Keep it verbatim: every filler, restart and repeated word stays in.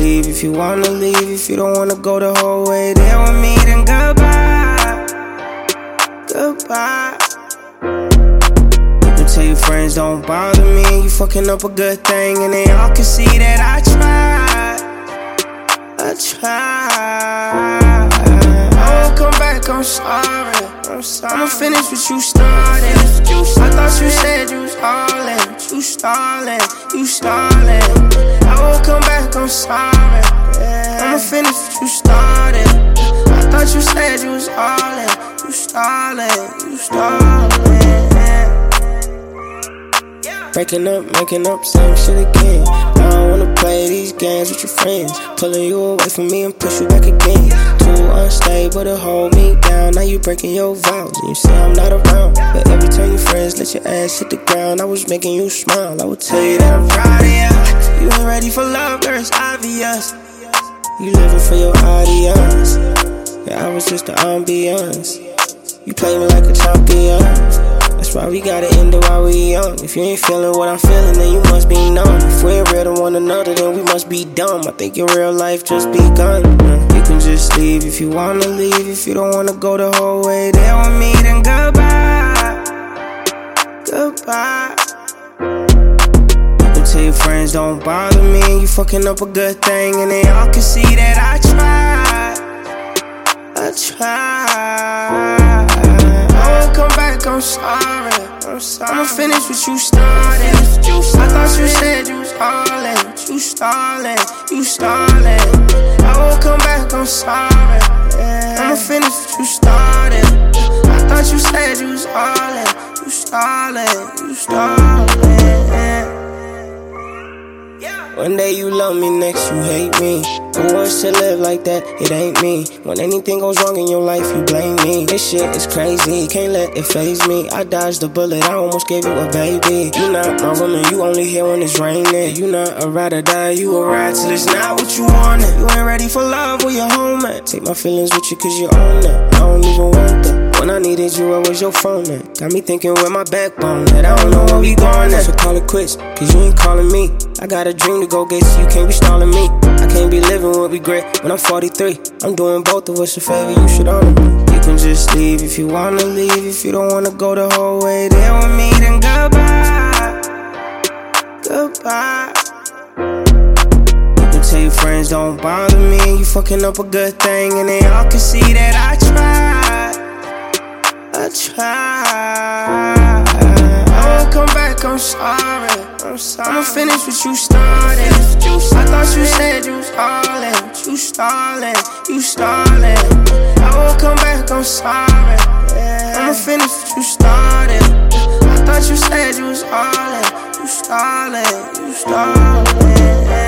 leave if you wanna leave. If you don't wanna go the whole way there with me, then goodbye. Goodbye. You tell your friends don't bother me. You fucking up a good thing, and they all can see that I tried. I tried. I won't come back, I'm sorry. I'm sorry. I'ma finish what you started. I thought you said you was all in. You stalling, you stalling. I won't come back, I'm sorry. I'ma finish what you started. I thought you said you was all in. You stalling, you stalling. Breaking up, making up, same shit again. I don't wanna play these games with your friends. Pulling you away from me and push you back again. Too unstable to hold me down. Now you breaking your vows and you say I'm not around. But every time your friends let your ass hit the ground, I was making you smile. I would tell you that I'm proud of you. You ain't ready for love, girl, it's obvious. You living for your audience. Yeah, I was just the ambiance. You play me like a champion. That's why we gotta end it while we young. If you ain't feeling what I'm feeling, then you must be numb. If we ain't real to one another, then we must be dumb. I think your real life just begun. You can just leave if you wanna leave. If you don't wanna go the whole way there with me, then goodbye. Goodbye. You tell your friends don't bother me. You fucking up a good thing, and they all can see that I tried. I tried. I won't come back, I'm sorry. I'm sorry. I'ma finish what you started. I thought you said you was all in. You stalling, you stalling. I won't come back, I'm sorry. I'ma finish what you started. I thought you said you was all in. You stalling, you stalling. One day you love me, next you hate me. Who wants to live like that? It ain't me. When anything goes wrong in your life, you blame me. This shit is crazy, can't let it faze me. I dodged the bullet, I almost gave you a baby. You not my woman, you only here when it's raining. You not a ride or die, you a ride till it's not what you wanted. You ain't ready for love, where your home at? Take my feelings with you cause you own that. I don't even want that. When I needed you, where was your phone at? Got me thinking with my backbone that I don't know where we going at. So call it quits, cause you ain't calling me. I got a dream to go get, so you can't be stalling me. I can't be living with regret when I'm forty-three. I'm doing both of us a favor, you should honor me. You can just leave if you wanna leave. If you don't wanna go the whole way there with me, then goodbye. Goodbye. You can tell your friends don't bother me. You fucking up a good thing, and they all can see that I tried. I tried. I won't come back, I'm sorry. I'm sorry. I'ma finish what you started. I thought you said you was all in. You stalling, you stalling. I won't come back, I'm sorry. I'ma finish what you started. I thought you said you was all in. You stalling, you stalling.